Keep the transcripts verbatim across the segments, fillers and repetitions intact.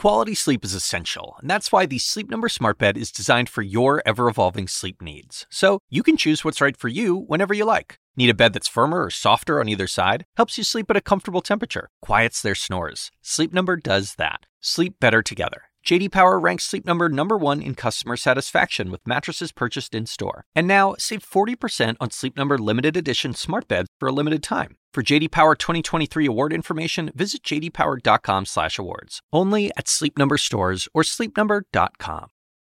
Quality sleep is essential, and that's why the Sleep Number Smart Bed is designed for your ever-evolving sleep needs. So you can choose what's right for you whenever you like. Need a bed that's firmer or softer on either side? Helps you sleep at a comfortable temperature. Quiets their snores. Sleep Number does that. Sleep better together. J D Power ranks Sleep Number number one in customer satisfaction with mattresses purchased in-store. And now, save forty percent on Sleep Number limited edition smart beds for a limited time. For J D Power twenty twenty-three award information, visit j d power dot com slash awards. Only at Sleep Number stores or sleep number dot com.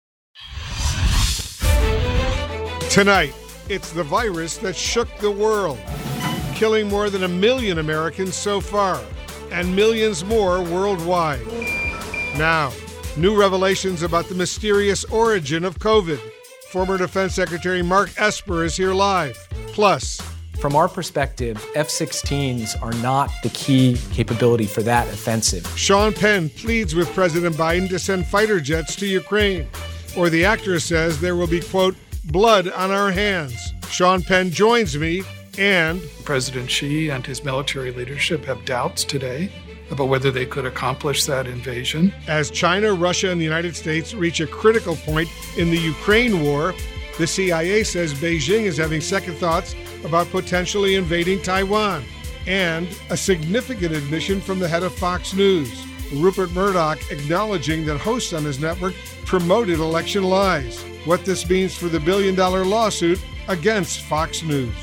Tonight, it's the virus that shook the world, killing more than a million Americans so far, and millions more worldwide. Now, new revelations about the mysterious origin of COVID. Former Defense Secretary Mark Esper is here live. Plus, from our perspective, F sixteens are not the key capability for that offensive. Sean Penn pleads with President Biden to send fighter jets to Ukraine. Or the actor says there will be, quote, blood on our hands. Sean Penn joins me, and President Xi and his military leadership have doubts today about whether they could accomplish that invasion. As China, Russia, and the United States reach a critical point in the Ukraine war, the C I A says Beijing is having second thoughts about potentially invading Taiwan. And a significant admission from the head of Fox News, Rupert Murdoch, acknowledging that hosts on his network promoted election lies. What this means for the billion-dollar lawsuit against Fox News.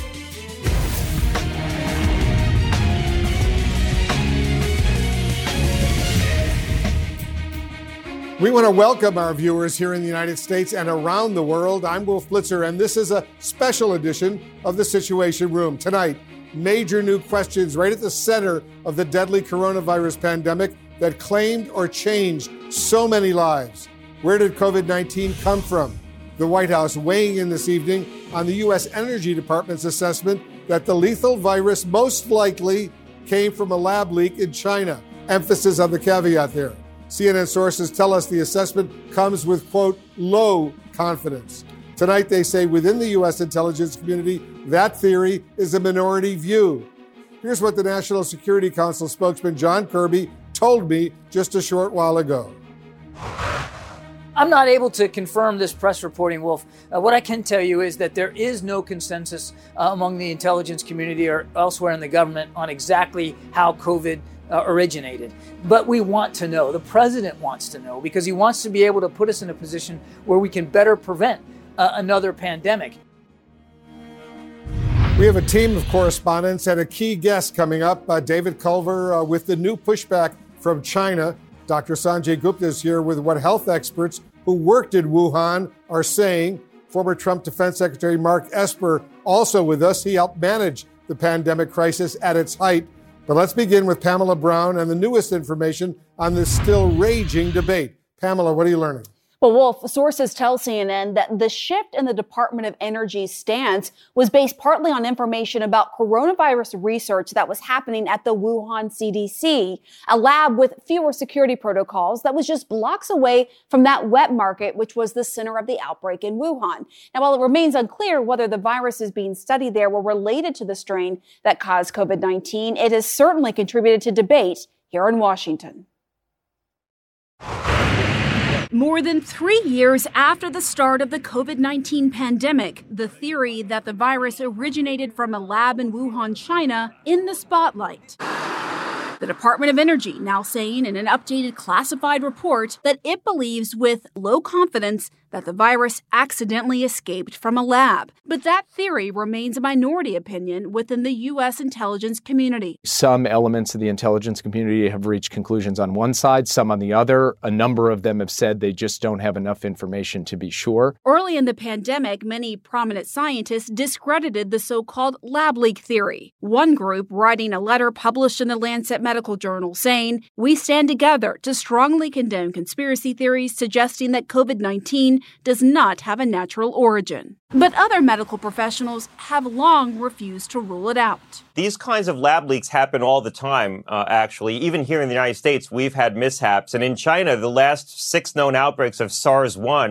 We want to welcome our viewers here in the United States and around the world. I'm Wolf Blitzer, and this is a special edition of The Situation Room. Tonight, major new questions right at the center of the deadly coronavirus pandemic that claimed or changed so many lives. Where did COVID nineteen come from? The White House weighing in this evening on the U S Energy Department's assessment that the lethal virus most likely came from a lab leak in China. Emphasis on the caveat there. C N N sources tell us the assessment comes with, quote, low confidence. Tonight, they say within the U S intelligence community, that theory is a minority view. Here's what the National Security Council spokesman John Kirby told me just a short while ago. I'm not able to confirm this press reporting, Wolf. Uh, what I can tell you is that there is no consensus uh, among the intelligence community or elsewhere in the government on exactly how COVID uh, originated. But we want to know. The president wants to know because he wants to be able to put us in a position where we can better prevent uh, another pandemic. We have a team of correspondents and a key guest coming up, uh, David Culver, uh, with the new pushback from China. Doctor Sanjay Gupta is here with what health experts who worked in Wuhan are saying. Former Trump Defense Secretary Mark Esper also with us. He helped manage the pandemic crisis at its height. But let's begin with Pamela Brown and the newest information on this still raging debate. Pamela, what are you learning? Well, Wolf, sources tell C N N that the shift in the Department of Energy's stance was based partly on information about coronavirus research that was happening at the Wuhan C D C, a lab with fewer security protocols that was just blocks away from that wet market, which was the center of the outbreak in Wuhan. Now, while it remains unclear whether the viruses being studied there were related to the strain that caused COVID nineteen, it has certainly contributed to debate here in Washington. More than three years after the start of the COVID nineteen pandemic, the theory that the virus originated from a lab in Wuhan, China, in the spotlight. The Department of Energy now saying in an updated classified report that it believes with low confidence that the virus accidentally escaped from a lab. But that theory remains a minority opinion within the U S intelligence community. Some elements of the intelligence community have reached conclusions on one side, some on the other. A number of them have said they just don't have enough information to be sure. Early in the pandemic, many prominent scientists discredited the so-called lab leak theory. One group writing a letter published in the Lancet Medical Journal saying, "We stand together to strongly condemn conspiracy theories suggesting that COVID nineteen does not have a natural origin." But other medical professionals have long refused to rule it out. These kinds of lab leaks happen all the time, uh, actually. Even here in the United States, we've had mishaps. And in China, the last six known outbreaks of SARS one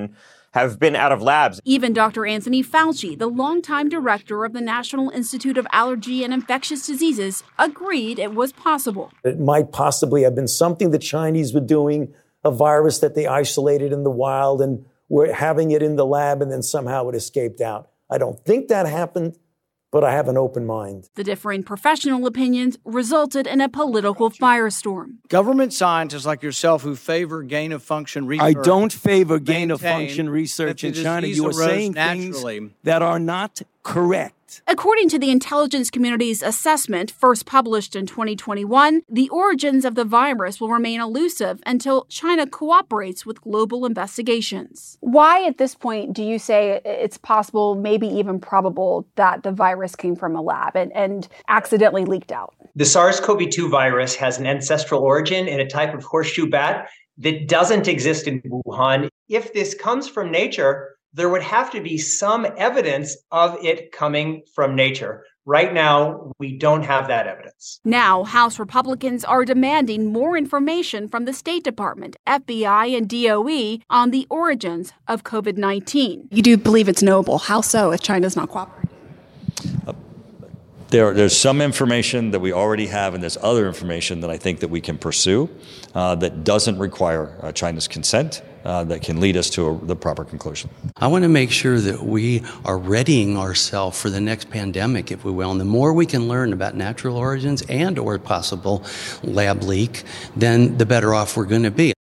have been out of labs. Even Doctor Anthony Fauci, the longtime director of the National Institute of Allergy and Infectious Diseases, agreed it was possible. It might possibly have been something the Chinese were doing, a virus that they isolated in the wild and were having it in the lab, and then somehow it escaped out. I don't think that happened, but I have an open mind. The differing professional opinions resulted in a political firestorm. Government scientists like yourself who favor gain-of-function research. I don't favor gain-of-function research in China. You are saying naturally. things that are not correct. According to the intelligence community's assessment, first published in twenty twenty-one, the origins of the virus will remain elusive until China cooperates with global investigations. Why, at this point, do you say it's possible, maybe even probable, that the virus came from a lab and, and accidentally leaked out? The SARS-C o V two virus has an ancestral origin in a type of horseshoe bat that doesn't exist in Wuhan. If this comes from nature, there would have to be some evidence of it coming from nature. Right now, we don't have that evidence. Now, House Republicans are demanding more information from the State Department, F B I, and D O E on the origins of COVID nineteen. You do believe it's knowable. How so if China's not cooperating? Uh, there, there's some information that we already have, and there's other information that I think that we can pursue uh, that doesn't require uh, China's consent. Uh, that can lead us to a, the proper conclusion. I want to make sure that we are readying ourselves for the next pandemic, if we will. And the more we can learn about natural origins and or possible lab leak, then the better off we're going to be.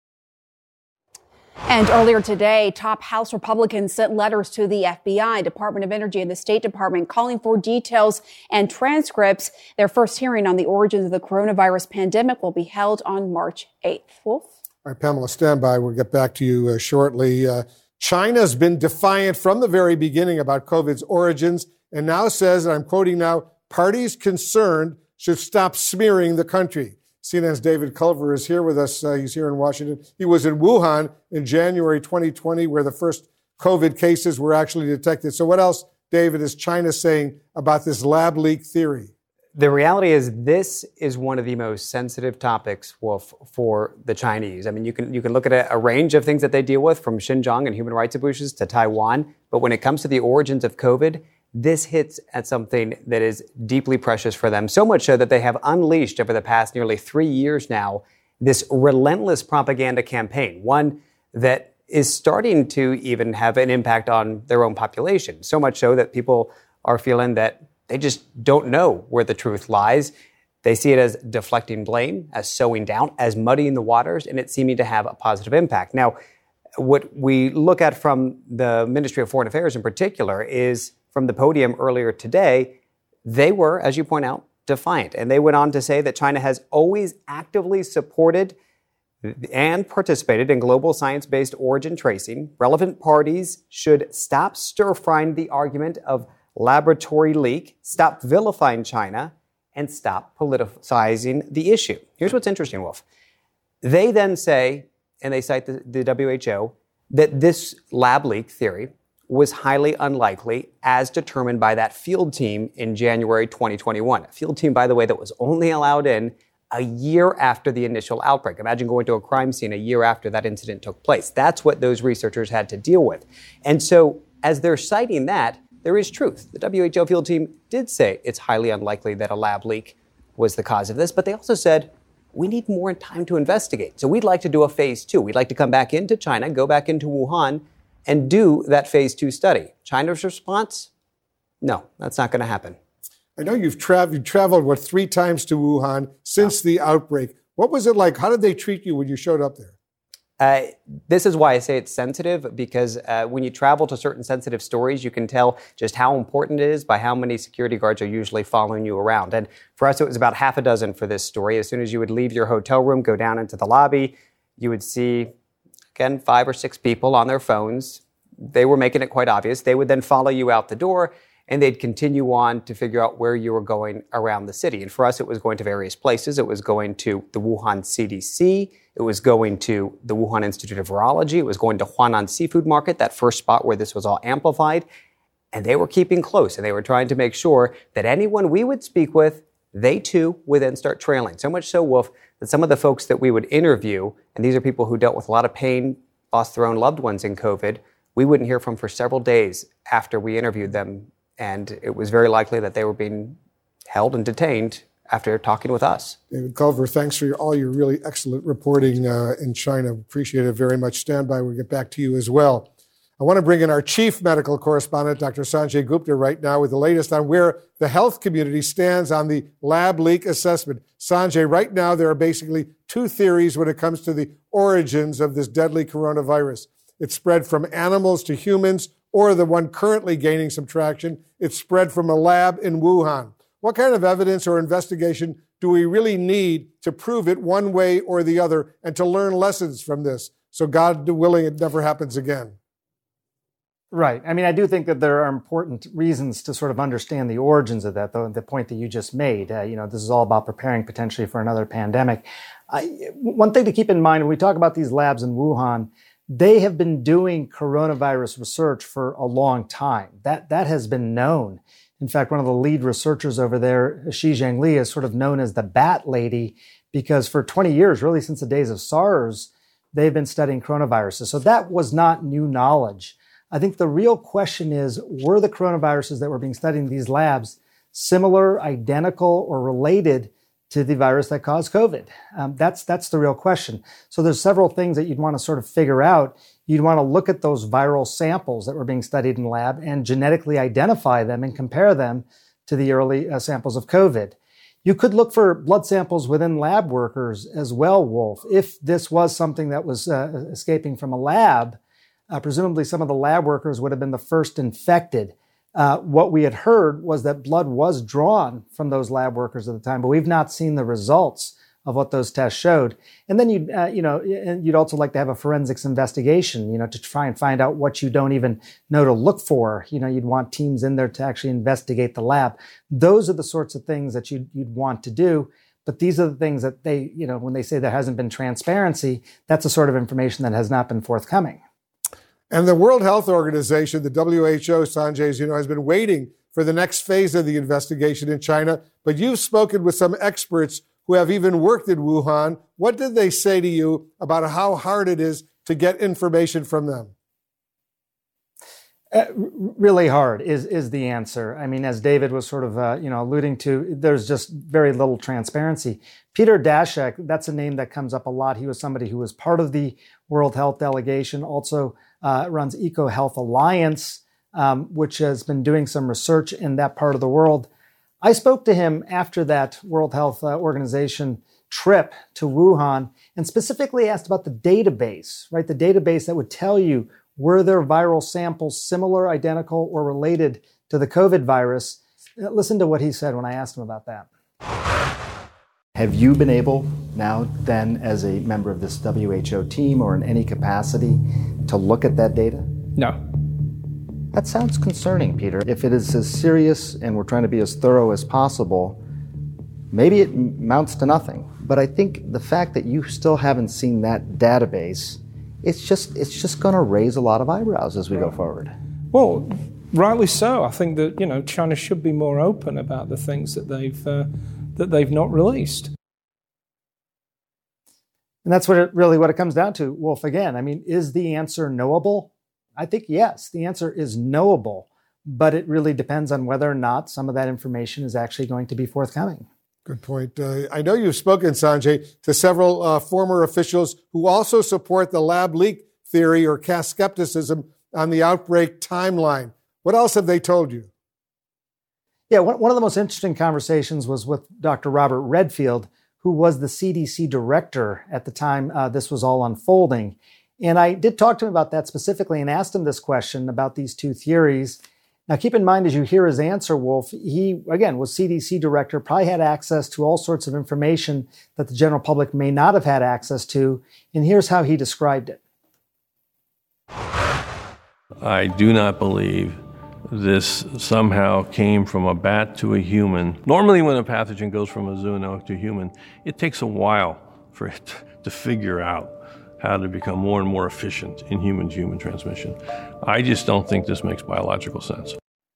And earlier today, top House Republicans sent letters to the F B I, Department of Energy, and the State Department calling for details and transcripts. Their first hearing on the origins of the coronavirus pandemic will be held on March eighth. Wolf? All right, Pamela, stand by. We'll get back to you uh, shortly. Uh, China's been defiant from the very beginning about COVID's origins and now says, and I'm quoting now, parties concerned should stop smearing the country. C N N's David Culver is here with us. Uh, he's here in Washington. He was in Wuhan in January twenty twenty, where the first COVID cases were actually detected. So what else, David, is China saying about this lab leak theory? The reality is this is one of the most sensitive topics, Wolf, for the Chinese. I mean, you can you can look at a, a range of things that they deal with, from Xinjiang and human rights abuses to Taiwan. But when it comes to the origins of COVID, this hits at something that is deeply precious for them, so much so that they have unleashed over the past nearly three years now this relentless propaganda campaign, one that is starting to even have an impact on their own population, so much so that people are feeling that they just don't know where the truth lies. They see it as deflecting blame, as sowing doubt, as muddying the waters, and it's seeming to have a positive impact. Now, what we look at from the Ministry of Foreign Affairs in particular is from the podium earlier today, they were, as you point out, defiant. And they went on to say that China has always actively supported and participated in global science-based origin tracing. Relevant parties should stop stir-frying the argument of laboratory leak, stop vilifying China, and stop politicizing the issue. Here's what's interesting, Wolf. They then say, and they cite the, the W H O, that this lab leak theory was highly unlikely as determined by that field team in January twenty twenty-one. A field team, by the way, that was only allowed in a year after the initial outbreak. Imagine going to a crime scene a year after that incident took place. That's what those researchers had to deal with. And so as they're citing that, there is truth. The W H O field team did say it's highly unlikely that a lab leak was the cause of this, but they also said, we need more time to investigate. So we'd like to do a phase two. We'd like to come back into China, go back into Wuhan, and do that phase two study. China's response? No, that's not going to happen. I know you've, tra- you've traveled, what, three times to Wuhan since the outbreak. What was it like? How did they treat you when you showed up there? Uh, this is why I say it's sensitive, because uh, when you travel to certain sensitive stories, you can tell just how important it is by how many security guards are usually following you around. And for us, it was about half a dozen for this story. As soon as you would leave your hotel room, go down into the lobby, you would see, again, five or six people on their phones. They were making it quite obvious. They would then follow you out the door, and they'd continue on to figure out where you were going around the city. And for us, it was going to various places. It was going to the Wuhan C D C. It was going to the Wuhan Institute of Virology. It was going to Huanan Seafood Market, that first spot where this was all amplified. And they were keeping close, and they were trying to make sure that anyone we would speak with, they too would then start trailing. So much so, Wolf, that some of the folks that we would interview, and these are people who dealt with a lot of pain, lost their own loved ones in COVID, we wouldn't hear from for several days after we interviewed them. And it was very likely that they were being held and detained after talking with us. David Culver, thanks for your, all your really excellent reporting uh, in China. Appreciate it very much. Stand by. We'll get back to you as well. I want to bring in our chief medical correspondent, Doctor Sanjay Gupta, right now with the latest on where the health community stands on the lab leak assessment. Sanjay, right now there are basically two theories when it comes to the origins of this deadly coronavirus. It's spread from animals to humans, or the one currently gaining some traction, it's spread from a lab in Wuhan. What kind of evidence or investigation do we really need to prove it one way or the other and to learn lessons from this? So God willing, it never happens again. Right. I mean, I do think that there are important reasons to sort of understand the origins of that, though, the point that you just made. Uh, you know, this is all about preparing potentially for another pandemic. I, one thing to keep in mind when we talk about these labs in Wuhan, they have been doing coronavirus research for a long time. That, that has been known. In fact, one of the lead researchers over there, Shi Zhengli, is sort of known as the Bat Lady because for twenty years, really since the days of SARS, they've been studying coronaviruses. So that was not new knowledge. I think the real question is, were the coronaviruses that were being studied in these labs similar, identical, or related to the virus that caused COVID? Um, that's that's the real question. So there's several things that you'd want to sort of figure out. You'd want to look at those viral samples that were being studied in the lab and genetically identify them and compare them to the early uh, samples of COVID. You could look for blood samples within lab workers as well, Wolf. If this was something that was uh, escaping from a lab, uh, presumably some of the lab workers would have been the first infected. Uh, what we had heard was that blood was drawn from those lab workers at the time, but we've not seen the results of what those tests showed. And then you'd, uh, you know, you'd also like to have a forensics investigation, you know, to try and find out what you don't even know to look for. You know, you'd want teams in there to actually investigate the lab. Those are the sorts of things that you'd, you'd want to do. But these are the things that they, you know, when they say there hasn't been transparency, that's the sort of information that has not been forthcoming. And the World Health Organization, the W H O, Sanjay, as you know, has been waiting for the next phase of the investigation in China. But you've spoken with some experts who have even worked in Wuhan. What did they say to you about how hard it is to get information from them? Uh, really hard is is the answer. I mean, as David was sort of uh, you know alluding to, there's just very little transparency. Peter Daszak, that's a name that comes up a lot. He was somebody who was part of the World Health Delegation, also uh, runs EcoHealth Alliance, um, which has been doing some research in that part of the world. I spoke to him after that World Health uh, Organization trip to Wuhan and specifically asked about the database, right? The database that would tell you, were there viral samples similar, identical, or related to the COVID virus? Listen to what he said when I asked him about that. Have you been able now then as a member of this W H O team or in any capacity to look at that data? No. That sounds concerning, Peter. If it is as serious and we're trying to be as thorough as possible, maybe it amounts to nothing. But I think the fact that you still haven't seen that database, it's just it's just going to raise a lot of eyebrows as we go forward. Well, rightly so. I think that, you know, China should be more open about the things that they've uh, that they've not released. And that's what it really what it comes down to, Wolf. Again, I mean, is the answer knowable? I think yes, the answer is knowable, but it really depends on whether or not some of that information is actually going to be forthcoming. Good point. Uh, I know you've spoken, Sanjay, to several uh, former officials who also support the lab leak theory or cast skepticism on the outbreak timeline. What else have they told you? Yeah, one of the most interesting conversations was with Doctor Robert Redfield, who was the C D C director at the time uh, this was all unfolding. And I did talk to him about that specifically and asked him this question about these two theories. Now, keep in mind, as you hear his answer, Wolf, he, again, was C D C director, probably had access to all sorts of information that the general public may not have had access to. And here's how he described it. I do not believe this somehow came from a bat to a human. Normally, when a pathogen goes from a zoonotic to a human, it takes a while for it to figure out how to become more and more efficient in human-to-human transmission. I just don't think this makes biological sense.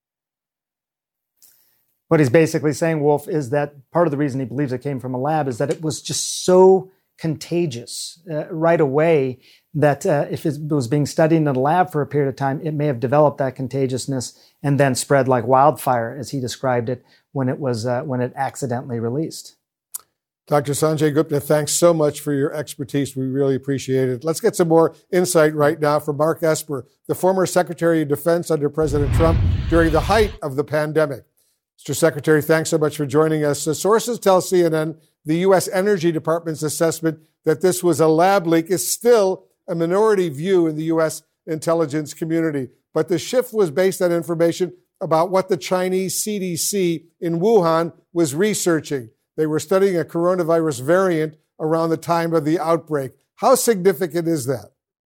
What he's basically saying, Wolf, is that part of the reason he believes it came from a lab is that it was just so contagious uh, right away that uh, if it was being studied in a lab for a period of time, it may have developed that contagiousness and then spread like wildfire, as he described it, when it was uh, when it accidentally released. Doctor Sanjay Gupta, thanks so much for your expertise. We really appreciate it. Let's get some more insight right now from Mark Esper, the former Secretary of Defense under President Trump during the height of the pandemic. Mister Secretary, thanks so much for joining us. So sources tell C N N the U S Energy Department's assessment that this was a lab leak is still a minority view in the U S intelligence community. But the shift was based on information about what the Chinese C D C in Wuhan was researching. They were studying a coronavirus variant around the time of the outbreak. How significant is that?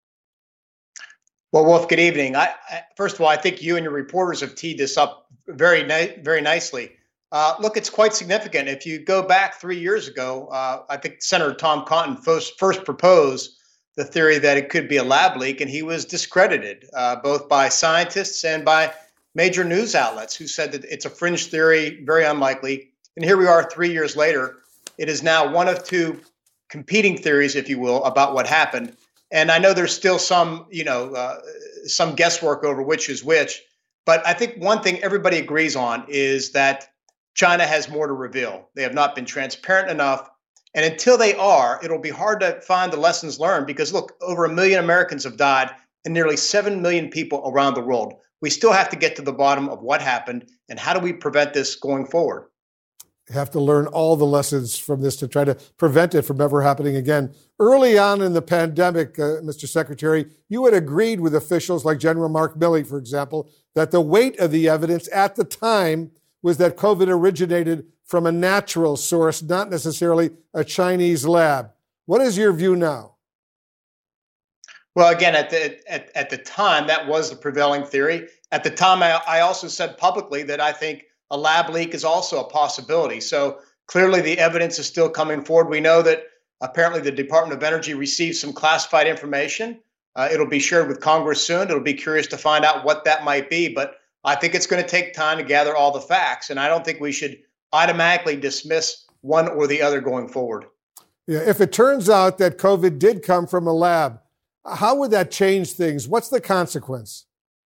Well, Wolf, good evening. I, I, first of all, I think you and your reporters have teed this up very, ni- very nicely. Uh, look, it's quite significant. If you go back three years ago, uh, I think Senator Tom Cotton first, first proposed the theory that it could be a lab leak, and he was discredited uh, both by scientists and by major news outlets who said that it's a fringe theory, very unlikely. And here we are three years later. It is now one of two competing theories, if you will, about what happened. And I know there's still some, you know, uh, some guesswork over which is which. But I think one thing everybody agrees on is that China has more to reveal. They have not been transparent enough. And until they are, it'll be hard to find the lessons learned because, look, over a million Americans have died and nearly seven million people around the world. We still have to get to the bottom of what happened and how do we prevent this going forward. You have to learn all the lessons from this to try to prevent it from ever happening again. Early on in the pandemic, uh, Mister Secretary, you had agreed with officials like General Mark Milley, for example, that the weight of the evidence at the time was that COVID originated from a natural source, not necessarily a Chinese lab. What is your view now? Well, again, at the at, at the time, that was the prevailing theory. At the time, I, I also said publicly that I think a lab leak is also a possibility. So clearly the evidence is still coming forward. We know that apparently the Department of Energy received some classified information. Uh, it'll be shared with Congress soon. It'll be curious to find out what that might be. But I think it's going to take time to gather all the facts. And I don't think we should automatically dismiss one or the other going forward. Yeah, if it turns out that COVID did come from a lab, how would that change things? What's the consequence?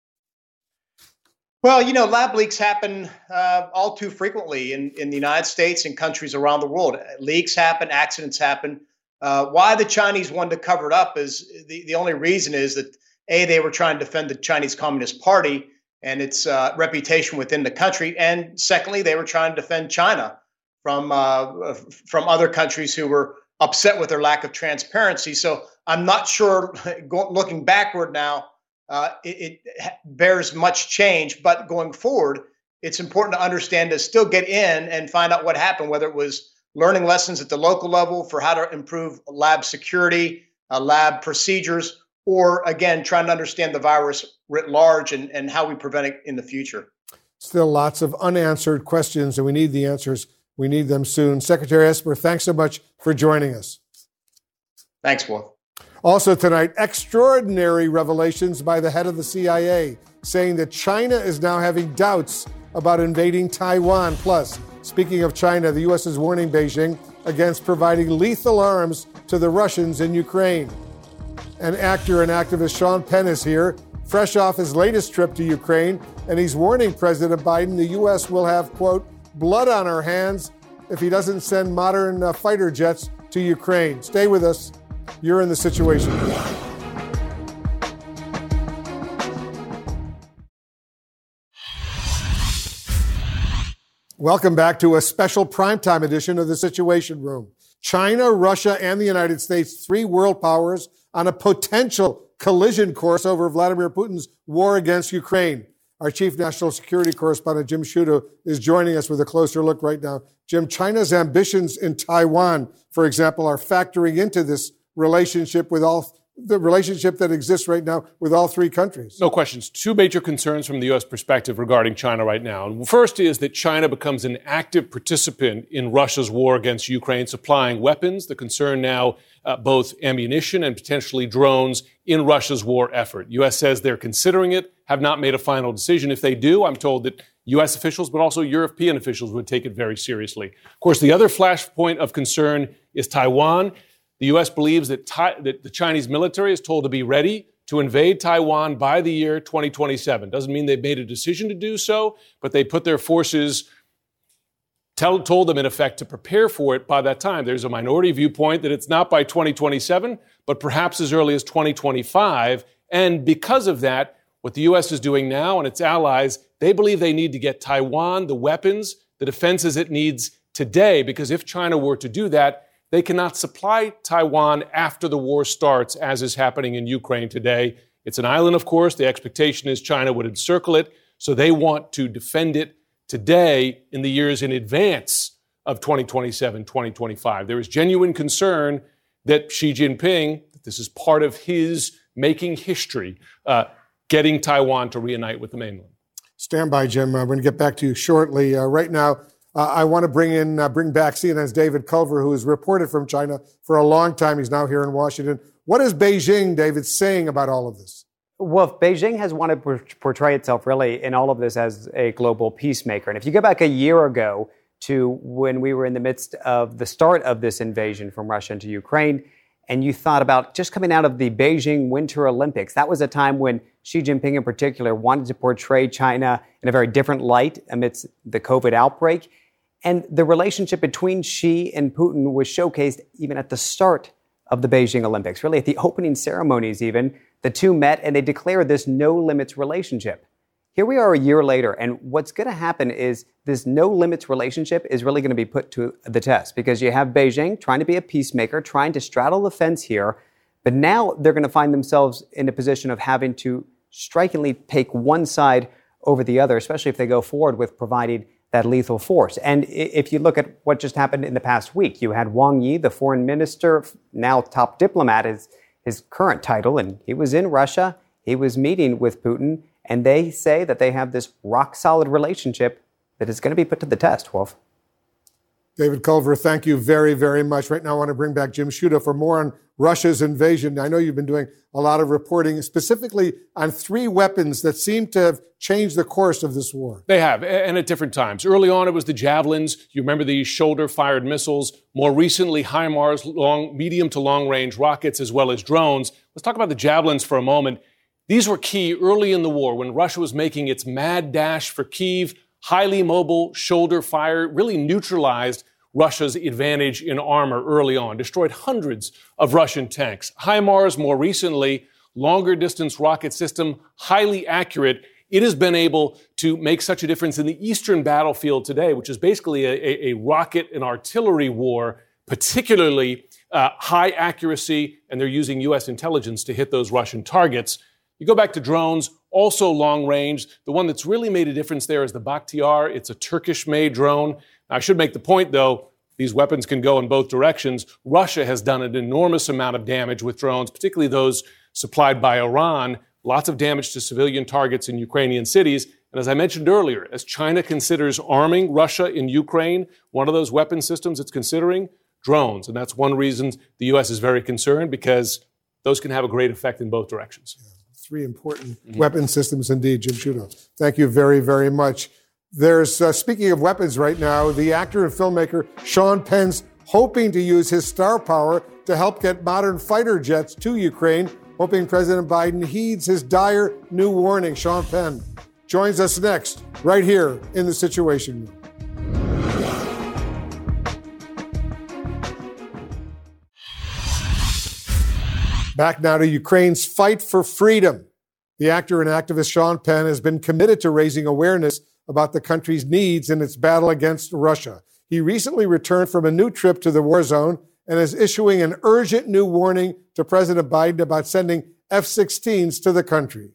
Well, you know, lab leaks happen uh, all too frequently in, in the United States and countries around the world. Leaks happen, accidents happen. Uh, why the Chinese wanted to cover it up is the, the only reason is that, A, they were trying to defend the Chinese Communist Party and its uh, reputation within the country. And secondly, they were trying to defend China from uh, from other countries who were upset with their lack of transparency. So I'm not sure, go, looking backward now, uh, it, it bears much change. But going forward, it's important to understand to still get in and find out what happened, whether it was learning lessons at the local level for how to improve lab security, uh, lab procedures, or again, trying to understand the virus writ large and, and how we prevent it in the future. Still lots of unanswered questions, and we need the answers. We need them soon. Secretary Esper, thanks so much for joining us. Thanks, Wolf. Also tonight, extraordinary revelations by the head of the C I A, saying that China is now having doubts about invading Taiwan. Plus, speaking of China, the U S is warning Beijing against providing lethal arms to the Russians in Ukraine. And actor and activist Sean Penn is here, fresh off his latest trip to Ukraine, and he's warning President Biden the U S will have, quote, blood on our hands if he doesn't send modern uh, fighter jets to Ukraine. Stay with us. You're in The Situation Room. Welcome back to a special primetime edition of The Situation Room. China, Russia, and the United States, three world powers on a potential collision course over Vladimir Putin's war against Ukraine. Our chief national security correspondent, Jim Sciutto, is joining us with a closer look right now. Jim, China's ambitions in Taiwan, for example, are factoring into this relationship with all the relationship that exists right now with all three countries. No questions. Two major concerns from the U S perspective regarding China right now. And first is that China becomes an active participant in Russia's war against Ukraine, supplying weapons. The concern now, uh, both ammunition and potentially drones in Russia's war effort. U S says they're considering it, have not made a final decision. If they do, I'm told that U S officials, but also European officials would take it very seriously. Of course, the other flashpoint of concern is Taiwan. The U S believes that, Tai- that the Chinese military is told to be ready to invade Taiwan by the year twenty twenty-seven. Doesn't mean they've made a decision to do so, but they put their forces, tell, told them in effect to prepare for it by that time. There's a minority viewpoint that it's not by twenty twenty-seven, but perhaps as early as twenty twenty-five. And because of that, what the U S is doing now and its allies, they believe they need to get Taiwan the weapons, the defenses it needs today, because if China were to do that, they cannot supply Taiwan after the war starts, as is happening in Ukraine today. It's an island, of course. The expectation is China would encircle it, so they want to defend it today in the years in advance of twenty twenty-seven, twenty twenty-five. There is genuine concern that Xi Jinping, that this is part of his making history, uh, getting Taiwan to reunite with the mainland. Stand by, Jim. Uh, we're going to get back to you shortly. Uh, right now, Uh, I want to bring in, uh, bring back C N N's David Culver, who has reported from China for a long time. He's now here in Washington. What is Beijing, David, saying about all of this? Well, Beijing has wanted to portray itself really in all of this as a global peacemaker. And if you go back a year ago to when we were in the midst of the start of this invasion from Russia into Ukraine, and you thought about just coming out of the Beijing Winter Olympics, that was a time when Xi Jinping in particular wanted to portray China in a very different light amidst the COVID outbreak. And the relationship between Xi and Putin was showcased even at the start of the Beijing Olympics. Really, at the opening ceremonies even, the two met and they declared this no-limits relationship. Here we are a year later, and what's going to happen is this no-limits relationship is really going to be put to the test because you have Beijing trying to be a peacemaker, trying to straddle the fence here, but now they're going to find themselves in a position of having to strikingly take one side over the other, especially if they go forward with providing that lethal force. And if you look at what just happened in the past week, you had Wang Yi, the foreign minister, now top diplomat, is his current title, and he was in Russia. He was meeting with Putin, and they say that they have this rock-solid relationship that is going to be put to the test, Wolf. David Culver, thank you very, very much. Right now, I want to bring back Jim Sciutto for more on Russia's invasion. I know you've been doing a lot of reporting, specifically on three weapons that seem to have changed the course of this war. They have, and at different times. Early on, it was the Javelins. You remember these shoulder-fired missiles. More recently, HIMARS, long, medium to long-range rockets, as well as drones. Let's talk about the Javelins for a moment. These were key early in the war when Russia was making its mad dash for Kyiv. Highly mobile shoulder fire really neutralized Russia's advantage in armor early on, destroyed hundreds of Russian tanks. HIMARS, more recently, longer distance rocket system, highly accurate. It has been able to make such a difference in the eastern battlefield today, which is basically a, a, a rocket and artillery war, particularly uh, high accuracy, and they're using U S intelligence to hit those Russian targets. You go back to drones, also long range. The one that's really made a difference there is the Bakhtiar. It's a Turkish-made drone. Now, I should make the point, though, these weapons can go in both directions. Russia has done an enormous amount of damage with drones, particularly those supplied by Iran. Lots of damage to civilian targets in Ukrainian cities. And as I mentioned earlier, as China considers arming Russia in Ukraine, one of those weapon systems it's considering, drones. And that's one reason the U S is very concerned, because those can have a great effect in both directions. Yeah, three important mm-hmm. weapon systems indeed, Jim Sciutto. Thank you very, very much. There's, uh, speaking of weapons right now, the actor and filmmaker Sean Penn's hoping to use his star power to help get modern fighter jets to Ukraine, hoping President Biden heeds his dire new warning. Sean Penn joins us next, right here in the Situation Room. Back now to Ukraine's fight for freedom. The actor and activist Sean Penn has been committed to raising awareness about the country's needs in its battle against Russia. He recently returned from a new trip to the war zone and is issuing an urgent new warning to President Biden about sending F sixteens to the country.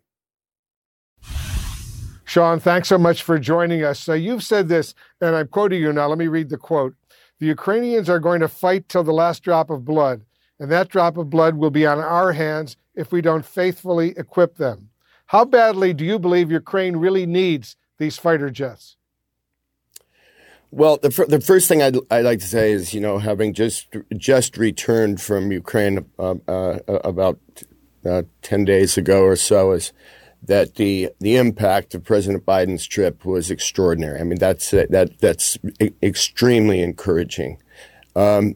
Sean, thanks so much for joining us. So you've said this, and I'm quoting you now. Let me read the quote. The Ukrainians are going to fight till the last drop of blood, and that drop of blood will be on our hands if we don't faithfully equip them. How badly do you believe Ukraine really needs these fighter jets? Well, the, f- the first thing I'd, I'd like to say is, you know, having just just returned from Ukraine uh, uh, about uh, ten days ago or so, is that the the impact of President Biden's trip was extraordinary. I mean, that's uh, that that's e- extremely encouraging. Um,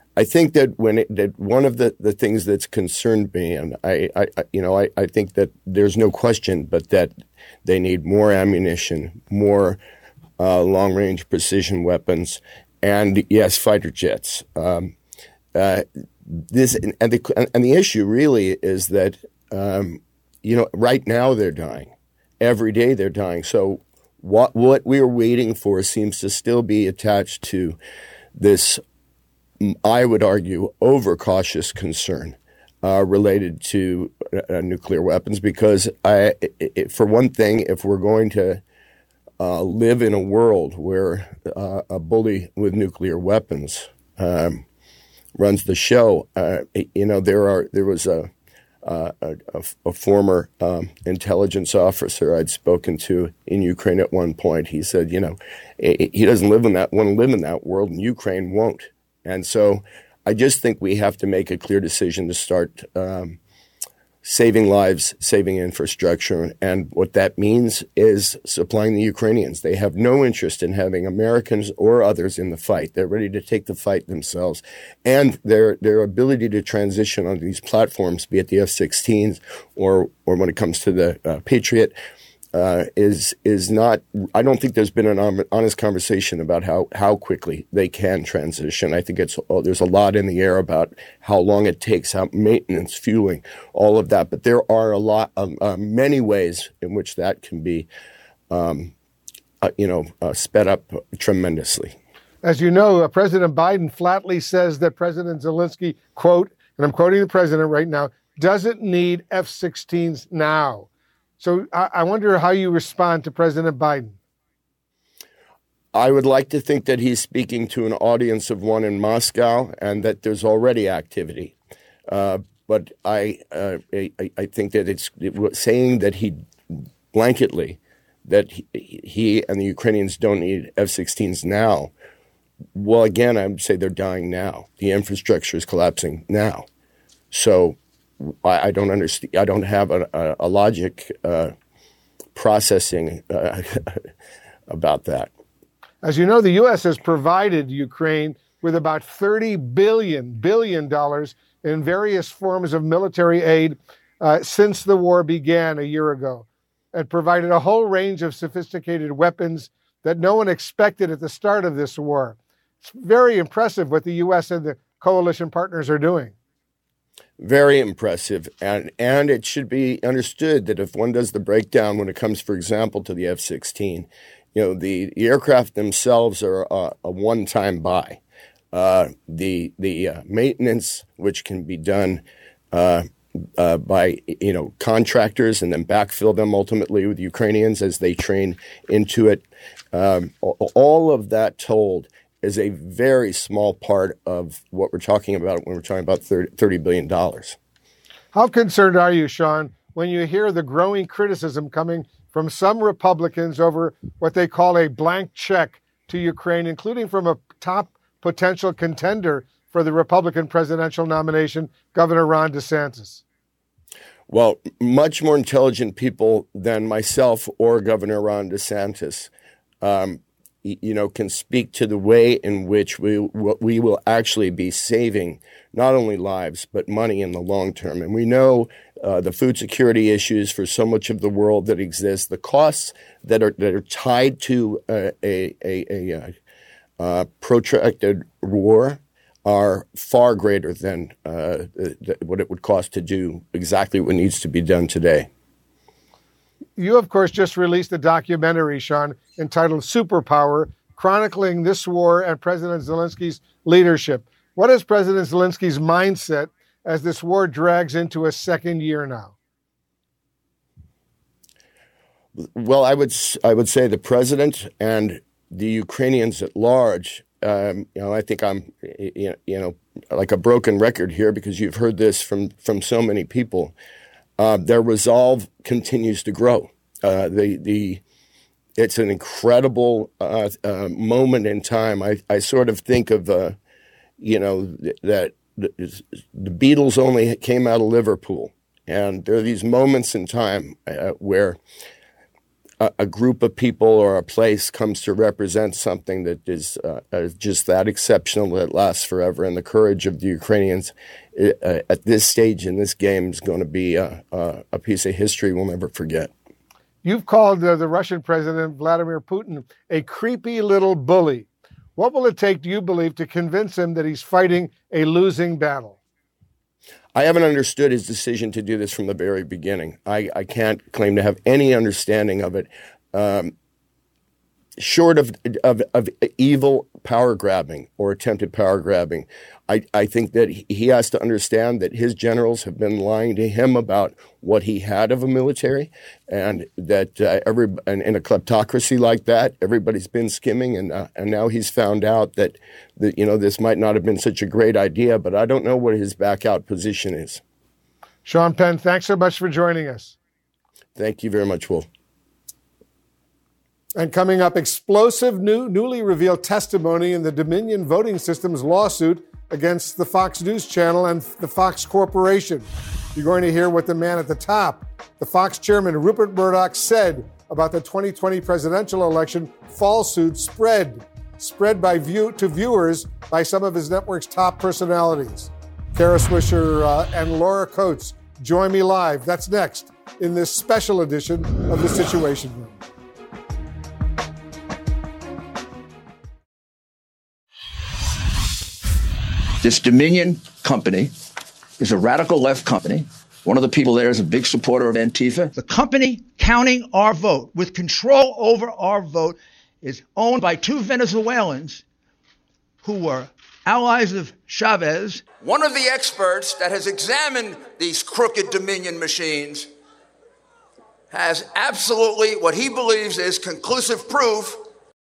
I think that when it, that one of the, the things that's concerned me, and I, I you know, I, I think that there's no question, but that they need more ammunition, more uh, long-range precision weapons, and yes, fighter jets. Um, uh, this and the and the issue really is that um, you know right now they're dying, every day they're dying. So what what we are waiting for seems to still be attached to this, I would argue, overcautious concern uh, related to uh, nuclear weapons. Because I, it, for one thing, if we're going to uh, live in a world where uh, a bully with nuclear weapons um, runs the show, uh, you know, there are there was a uh, a, a former um, intelligence officer I'd spoken to in Ukraine at one point. He said, you know, he doesn't live in that want to live in that world, and Ukraine won't. And so I just think we have to make a clear decision to start um, saving lives, saving infrastructure. And what that means is supplying the Ukrainians. They have no interest in having Americans or others in the fight. They're ready to take the fight themselves. And their their ability to transition on these platforms, be it the F sixteens or or when it comes to the uh, Patriot, Uh, is is not. I don't think there's been an honest conversation about how, how quickly they can transition. I think it's oh, there's a lot in the air about how long it takes, how maintenance, fueling, all of that. But there are a lot, of, uh, many ways in which that can be, um, uh, you know, uh, sped up tremendously. As you know, uh, President Biden flatly says that President Zelensky, quote, and I'm quoting the president right now, doesn't need F sixteens now. So I, I wonder how you respond to President Biden. I would like to think that he's speaking to an audience of one in Moscow and that there's already activity. Uh, but I, uh, I I think that it's it, saying that he blanketly, that he, he and the Ukrainians don't need F sixteens now. Well, again, I would say they're dying now. The infrastructure is collapsing now. So I, I don't understand. I don't have a, a, a logic uh, processing uh, about that. As you know, the U S has provided Ukraine with about thirty billion billion dollars in various forms of military aid uh, since the war began a year ago. It provided a whole range of sophisticated weapons that no one expected at the start of this war. It's very impressive what the U S and the coalition partners are doing. Very impressive. And and it should be understood that if one does the breakdown when it comes, for example, to the F sixteen, you know, the, the aircraft themselves are a, a one-time buy. Uh, the the uh, maintenance, which can be done uh, uh, by, you know, contractors and then backfill them ultimately with Ukrainians as they train into it. Um, all of that told is a very small part of what we're talking about when we're talking about thirty billion dollars. How concerned are you, Sean, when you hear the growing criticism coming from some Republicans over what they call a blank check to Ukraine, including from a top potential contender for the Republican presidential nomination, Governor Ron DeSantis? Well, much more intelligent people than myself or Governor Ron DeSantis um, you know, can speak to the way in which we we will actually be saving not only lives but money in the long term. And we know uh, the food security issues for so much of the world that exists, the costs that are that are tied to uh, a a, a, a protracted war are far greater than uh, th- what it would cost to do exactly what needs to be done today. You, of course, just released a documentary, Sean, entitled Superpower, chronicling this war and President Zelensky's leadership. What is President Zelensky's mindset as this war drags into a second year now? Well, I would I would say the president and the Ukrainians at large, um, you know, I think I'm, you know, like a broken record here because you've heard this from, from so many people. Uh, their resolve continues to grow. Uh, the the it's an incredible uh, uh, moment in time. I, I sort of think of uh, you know th- that the, the Beatles only came out of Liverpool, and there are these moments in time uh, where a, a group of people or a place comes to represent something that is uh, uh, just that exceptional that lasts forever, and the courage of the Ukrainians uh, at this stage in this game is going to be a, a, a piece of history we'll never forget. You've called uh, the Russian President Vladimir Putin a creepy little bully. What will it take, do you believe, to convince him that he's fighting a losing battle? I haven't understood his decision to do this from the very beginning. I, I can't claim to have any understanding of it. Um, short of, of, of evil power grabbing or attempted power grabbing, I, I think that he has to understand that his generals have been lying to him about what he had of a military, and that uh, every and in a kleptocracy like that, everybody's been skimming, and uh, and now he's found out that that you know this might not have been such a great idea. But I don't know what his back out position is. Sean Penn, thanks so much for joining us. Thank you very much, Will. And coming up, explosive new, newly revealed testimony in the Dominion Voting Systems lawsuit against the Fox News Channel and the Fox Corporation. You're going to hear what the man at the top, the Fox chairman, Rupert Murdoch, said about the twenty twenty presidential election falsehood spread, spread by view to viewers by some of his network's top personalities. Kara Swisher uh, and Laura Coates join me live. That's next in this special edition of The Situation Room. This Dominion company is a radical left company. One of the people there is a big supporter of Antifa. The company counting our vote, with control over our vote, is owned by two Venezuelans who were allies of Chavez. One of the experts that has examined these crooked Dominion machines has absolutely what he believes is conclusive proof.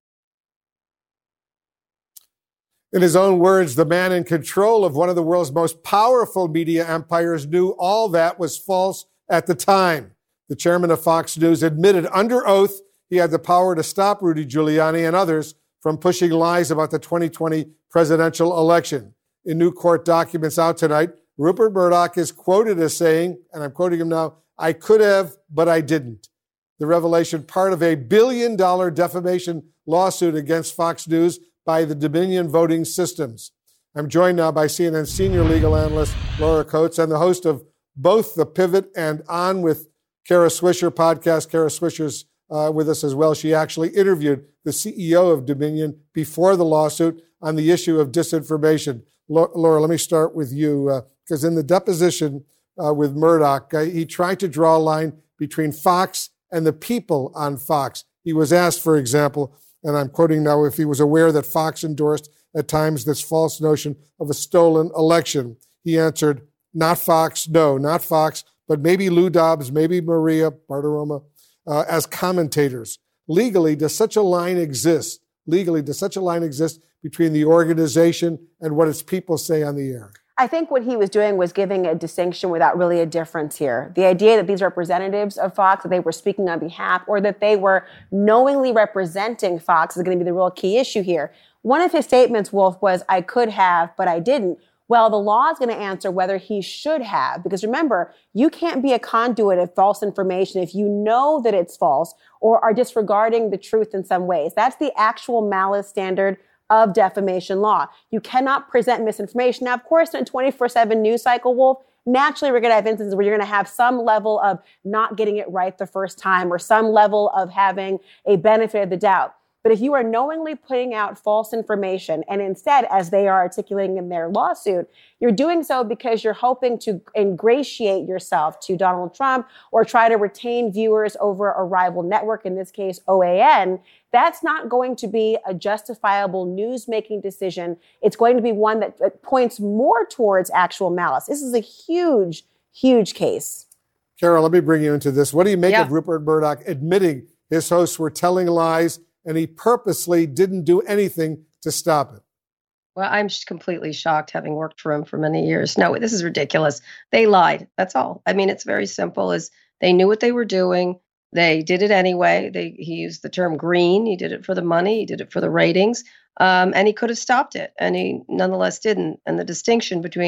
In his own words, the man in control of one of the world's most powerful media empires knew all that was false at the time. The chairman of Fox News admitted under oath he had the power to stop Rudy Giuliani and others from pushing lies about the twenty twenty presidential election. In new court documents out tonight, Rupert Murdoch is quoted as saying, and I'm quoting him now, "I could have, but I didn't." The revelation part of a billion dollar defamation lawsuit against Fox News by the Dominion Voting Systems. I'm joined now by C N N senior legal analyst Laura Coates and the host of both the Pivot and On with Kara Swisher podcast. Kara Swisher's uh, with us as well. She actually interviewed the C E O of Dominion before the lawsuit on the issue of disinformation. Laura, let me start with you, because uh, in the deposition uh, with Murdoch, uh, he tried to draw a line between Fox and the people on Fox. He was asked, for example, and I'm quoting now, if he was aware that Fox endorsed at times this false notion of a stolen election. He answered, not Fox, no, not Fox, but maybe Lou Dobbs, maybe Maria Bartiromo uh, as commentators. Legally, does such a line exist? Legally, does such a line exist between the organization and what its people say on the air? I think what he was doing was giving a distinction without really a difference here. The idea that these representatives of Fox, that they were speaking on behalf or that they were knowingly representing Fox is going to be the real key issue here. One of his statements, Wolf, was, I could have, but I didn't. Well, the law is going to answer whether he should have, because remember, you can't be a conduit of false information if you know that it's false or are disregarding the truth in some ways. That's the actual malice standard of defamation law. You cannot present misinformation. Now, of course, in a twenty-four seven news cycle, Wolf, naturally we're going to have instances where you're going to have some level of not getting it right the first time or some level of having a benefit of the doubt. But if you are knowingly putting out false information and instead, as they are articulating in their lawsuit, you're doing so because you're hoping to ingratiate yourself to Donald Trump or try to retain viewers over a rival network, in this case, O A N, that's not going to be a justifiable news-making decision. It's going to be one that points more towards actual malice. This is a huge, huge case. Carol, let me bring you into this. What do you make yeah. of Rupert Murdoch admitting his hosts were telling lies and he purposely didn't do anything to stop it? Well, I'm just completely shocked, having worked for him for many years. No, this is ridiculous. They lied. That's all. I mean, it's very simple. Is they knew what they were doing. They did it anyway. They, he used the term green. He did it for the money. He did it for the ratings. Um, and he could have stopped it. And he nonetheless didn't. And the distinction between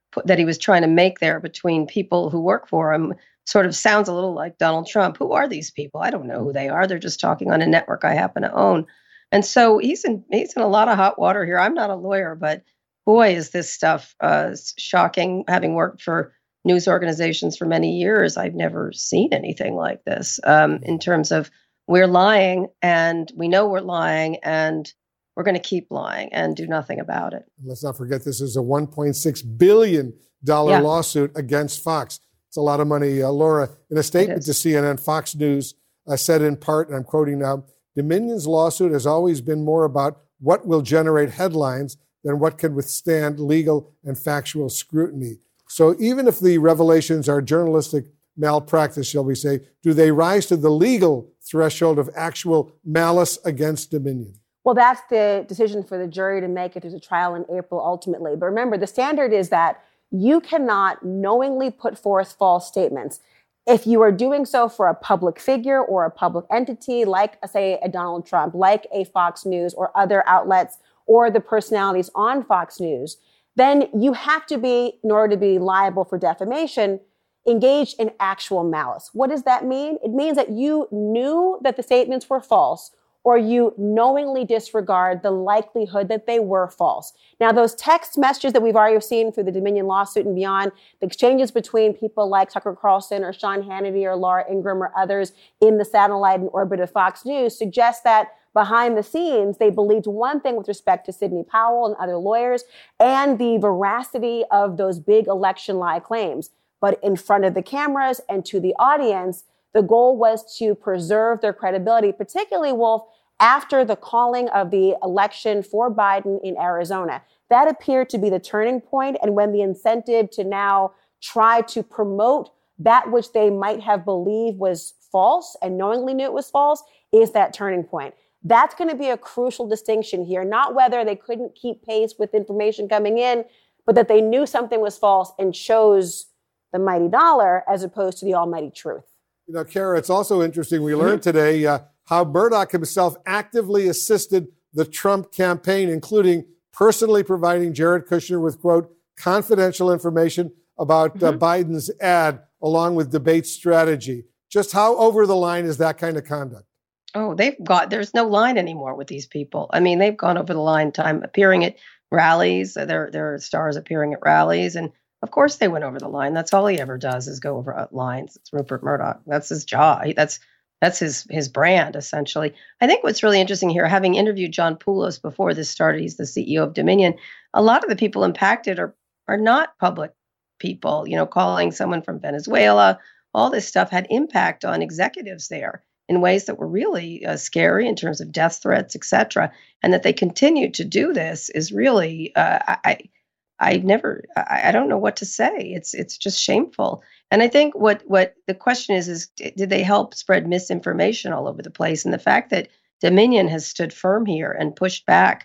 put, that he was trying to make there between people who work for him sort of sounds a little like Donald Trump. Who are these people? I don't know who they are. They're just talking on a network I happen to own. And so he's in he's in a lot of hot water here. I'm not a lawyer, but boy, is this stuff uh, shocking. Having worked for news organizations for many years, I've never seen anything like this um, in terms of we're lying and we know we're lying and we're going to keep lying and do nothing about it. Let's not forget this is a one point six billion dollars Yeah. lawsuit against Fox. It's a lot of money. Uh, Laura, in a statement to C N N, Fox News uh, said in part, and I'm quoting now, Dominion's lawsuit has always been more about what will generate headlines than what can withstand legal and factual scrutiny. So even if the revelations are journalistic malpractice, shall we say, do they rise to the legal threshold of actual malice against Dominion? Well, that's the decision for the jury to make if there's a trial in April ultimately. But remember, the standard is that you cannot knowingly put forth false statements. If you are doing so for a public figure or a public entity, like, say, a Donald Trump, like a Fox News or other outlets or the personalities on Fox News, then you have to be, in order to be liable for defamation, engaged in actual malice. What does that mean? It means that you knew that the statements were false, or you knowingly disregard the likelihood that they were false. Now, those text messages that we've already seen through the Dominion lawsuit and beyond, the exchanges between people like Tucker Carlson or Sean Hannity or Laura Ingraham or others in the satellite and orbit of Fox News suggest that behind the scenes, they believed one thing with respect to Sidney Powell and other lawyers and the veracity of those big election lie claims. But in front of the cameras and to the audience, the goal was to preserve their credibility, particularly, Wolf, after the calling of the election for Biden in Arizona. That appeared to be the turning point, and when the incentive to now try to promote that which they might have believed was false and knowingly knew it was false is that turning point. That's going to be a crucial distinction here, not whether they couldn't keep pace with information coming in, but that they knew something was false and chose the mighty dollar as opposed to the almighty truth. You know, Kara, it's also interesting. We learned today uh, how Murdoch himself actively assisted the Trump campaign, including personally providing Jared Kushner with, quote, confidential information about mm-hmm. uh, Biden's ad, along with debate strategy. Just how over the line is that kind of conduct? Oh, they've got, there's no line anymore with these people. I mean, they've gone over the line time appearing at rallies. There, there are stars appearing at rallies. And of course they went over the line. That's all he ever does is go over lines. It's Rupert Murdoch. That's his job. That's that's his his brand, essentially. I think what's really interesting here, having interviewed John Poulos before this started, he's the C E O of Dominion, a lot of the people impacted are are not public people. You know, calling someone from Venezuela, all this stuff had impact on executives there in ways that were really uh, scary in terms of death threats, et cetera. And that they continue to do this is really, uh, I, I never, I, I don't know what to say. It's it's just shameful. And I think what what the question is, is did they help spread misinformation all over the place? And the fact that Dominion has stood firm here and pushed back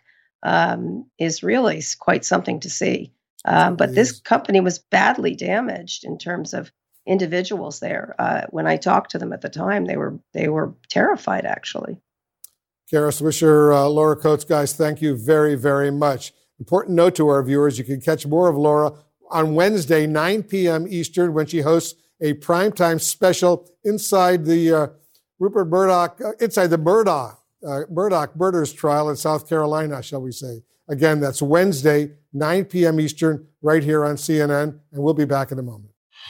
um, is really quite something to see. Um, but this company was badly damaged in terms of individuals there. Uh, when I talked to them at the time, they were they were terrified, actually. Kara Swisher, uh, Laura Coates, guys, thank you very, very much. Important note to our viewers, you can catch more of Laura on Wednesday, nine p.m. Eastern, when she hosts a primetime special inside the uh, Rupert Murdoch, uh, inside the Murdoch, uh, Murdoch murders trial in South Carolina, shall we say. Again, that's Wednesday, nine p.m. Eastern, right here on C N N, and we'll be back in a moment.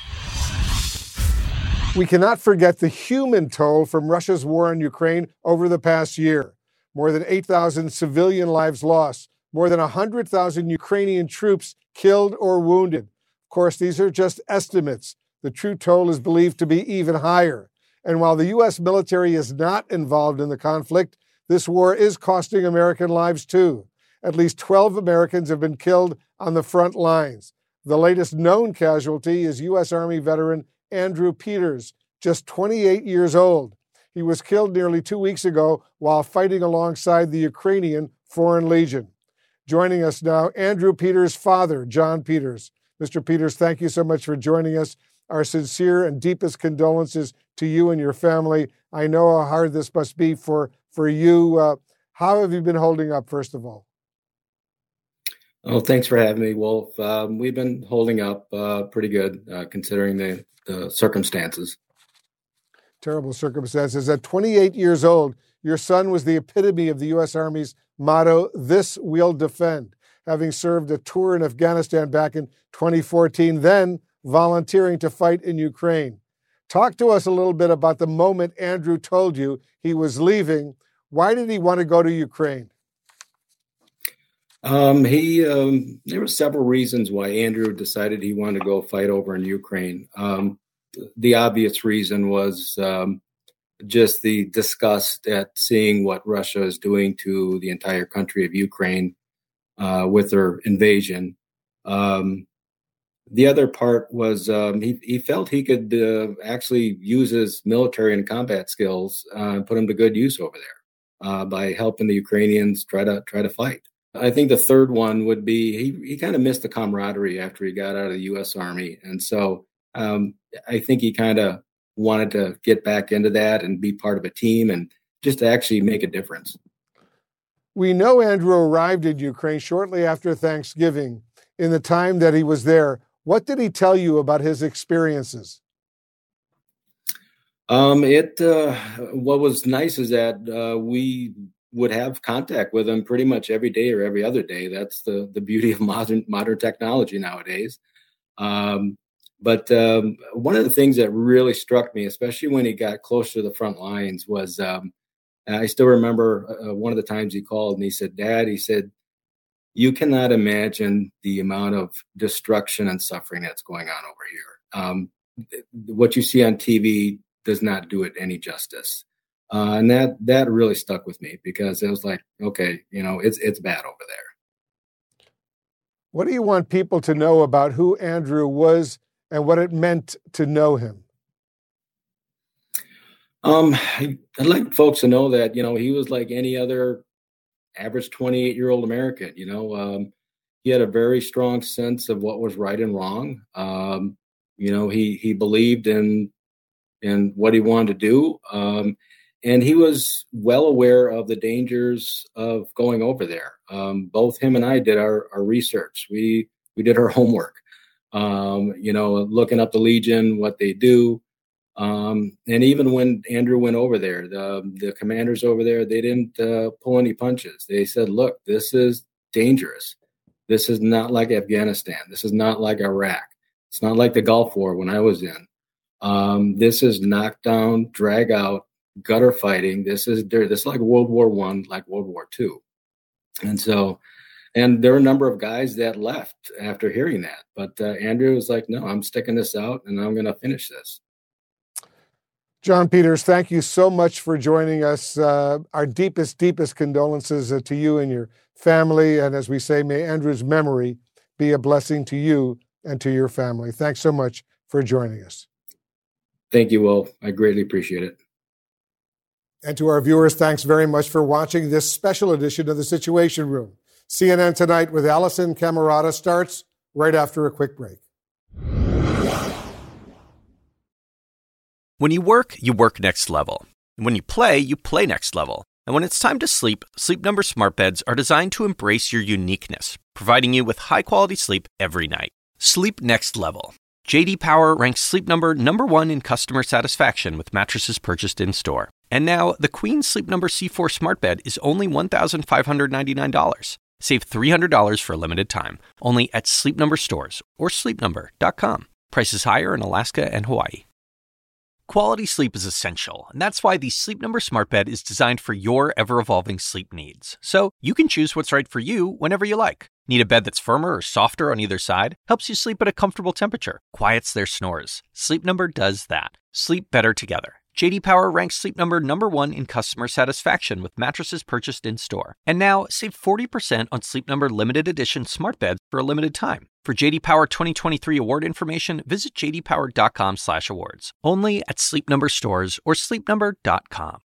We cannot forget the human toll from Russia's war in Ukraine over the past year. More than eight thousand civilian lives lost, more than one hundred thousand Ukrainian troops killed or wounded. Of course, these are just estimates. The true toll is believed to be even higher. And while the U S military is not involved in the conflict, this war is costing American lives too. At least twelve Americans have been killed on the front lines. The latest known casualty is U S Army veteran Andrew Peters, just twenty-eight years old. He was killed nearly two weeks ago while fighting alongside the Ukrainian Foreign Legion. Joining us now, Andrew Peters' father, John Peters. Mister Peters, thank you so much for joining us. Our sincere and deepest condolences to you and your family. I know how hard this must be for, for you. Uh, how have you been holding up, first of all? Oh, thanks for having me, Wolf. Um, we've been holding up uh, pretty good uh, considering the, the circumstances. Terrible circumstances. At twenty-eight years old, your son was the epitome of the U S Army's motto, "This we'll defend," having served a tour in Afghanistan back in twenty fourteen, then volunteering to fight in Ukraine. Talk to us a little bit about the moment Andrew told you he was leaving. Why did he want to go to Ukraine? Um, he um, there were several reasons why Andrew decided he wanted to go fight over in Ukraine. Um, the obvious reason was um, just the disgust at seeing what Russia is doing to the entire country of Ukraine uh, with their invasion. Um, the other part was um, he, he felt he could uh, actually use his military and combat skills uh, and put them to good use over there uh, by helping the Ukrainians try to try to fight. I think the third one would be he, he kind of missed the camaraderie after he got out of the U S Army. And so um, I think he kind of wanted to get back into that and be part of a team and just to actually make a difference. We know Andrew arrived in Ukraine shortly after Thanksgiving. In the time that he was there, what did he tell you about his experiences? Um, it uh, what was nice is that uh, we would have contact with him pretty much every day or every other day. That's the the beauty of modern modern technology nowadays. Um, but um, one of the things that really struck me, especially when he got closer to the front lines, was um, I still remember uh, one of the times he called and he said, "Dad," he said, "you cannot imagine the amount of destruction and suffering that's going on over here. Um, what you see on T V does not do it any justice." Uh, and that that really stuck with me because it was like, okay, you know, it's it's bad over there. What do you want people to know about who Andrew was and what it meant to know him? Um, I, I'd like folks to know that, you know, he was like any other average twenty-eight-year-old American. You know, um, he had a very strong sense of what was right and wrong. Um, you know, he he believed in in what he wanted to do. Um, And he was well aware of the dangers of going over there. Um, both him and I did our, our research. We we did our homework, um, you know, looking up the Legion, what they do. Um, and even when Andrew went over there, the, the commanders over there, they didn't uh, pull any punches. They said, look, this is dangerous. This is not like Afghanistan. This is not like Iraq. It's not like the Gulf War when I was in. Um, this is knockdown, drag out, gutter fighting. This is this is like World War One, like World War Two, and so, and there were a number of guys that left after hearing that. But uh, Andrew was like, "No, I'm sticking this out, and I'm going to finish this." John Peters, thank you so much for joining us. Uh, our deepest, deepest condolences uh, to you and your family, and as we say, may Andrew's memory be a blessing to you and to your family. Thanks so much for joining us. Thank you, Will. I greatly appreciate it. And to our viewers, thanks very much for watching this special edition of The Situation Room. C N N Tonight with Allison Camerata starts right after a quick break. When you work, you work next level. And when you play, you play next level. And when it's time to sleep, Sleep Number smart beds are designed to embrace your uniqueness, providing you with high-quality sleep every night. Sleep next level. J D Power ranks Sleep Number number one in customer satisfaction with mattresses purchased in-store. And now, the Queen Sleep Number C four smart bed is only one thousand five hundred ninety-nine dollars. Save three hundred dollars for a limited time, only at Sleep Number stores or sleep number dot com. Prices higher in Alaska and Hawaii. Quality sleep is essential, and that's why the Sleep Number smart bed is designed for your ever-evolving sleep needs. So you can choose what's right for you whenever you like. Need a bed that's firmer or softer on either side? Helps you sleep at a comfortable temperature. Quiets their snores. Sleep Number does that. Sleep better together. J D Power ranks Sleep Number number one in customer satisfaction with mattresses purchased in-store. And now, save forty percent on Sleep Number limited edition smart beds for a limited time. For J D Power twenty twenty-three award information, visit j d power dot com slash awards. Only at Sleep Number stores or sleep number dot com.